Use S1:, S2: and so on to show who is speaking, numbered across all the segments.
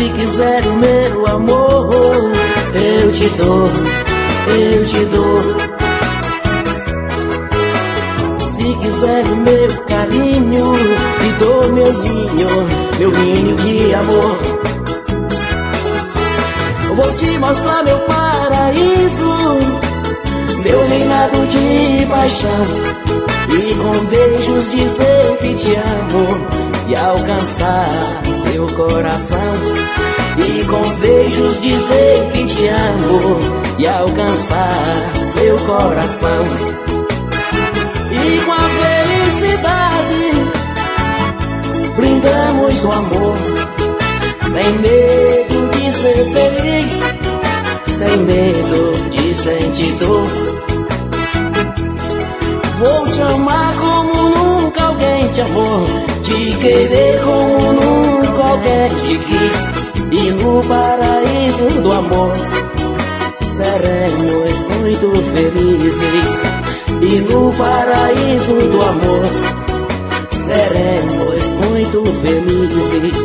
S1: Se quiser o meu amor, eu te dou, eu te dou. Se quiser o meu carinho, te dou meu ninho de amor. Eu vou te mostrar meu paraíso, meu reinado de paixão, e com beijos dizer que te amo e alcançar seu coração. E com beijos dizer que te amo e alcançar seu coração. E com a felicidade brindamos o amor, sem medo de ser feliz, sem medo de sentir dor. Vou te amar como nunca alguém te amou, te querer como nunca alguém te quis. E no paraíso do amor seremos muito felizes. E no paraíso do amor seremos muito felizes.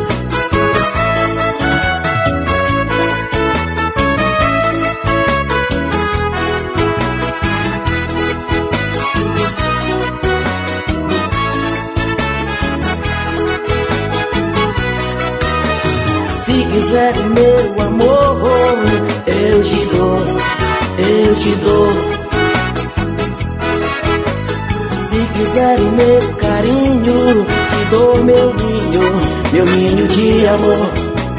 S1: Se quiser meu amor, eu te dou, eu te dou. Se quiser o meu carinho, te dou meu ninho de amor.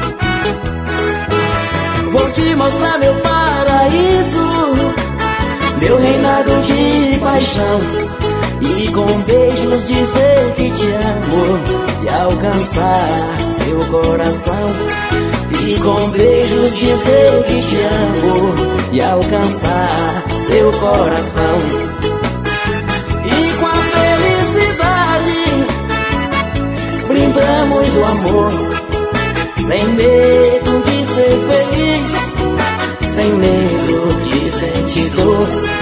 S1: Vou te mostrar meu paraíso, meu reinado de paixão, e com beijos dizer que te amo e alcançar seu coração. E com beijos dizer que te amo e alcançar seu coração. E com a felicidade brindamos o amor, sem medo de ser feliz, sem medo de sentir dor.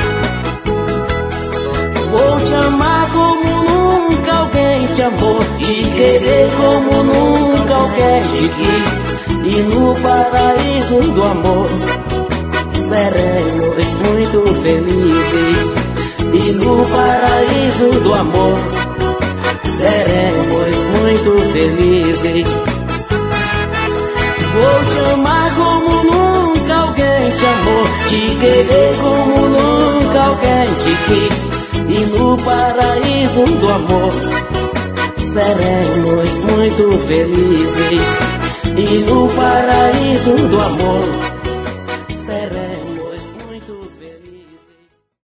S1: Vou te amar como nunca alguém te amou, te querer como nunca alguém te quis. E no paraíso do amor seremos muito felizes. E no paraíso do amor seremos muito felizes. Vou te amar como nunca alguém te amou, te querer como nunca alguém te quis. E no paraíso do amor seremos muito felizes. E no paraíso do amor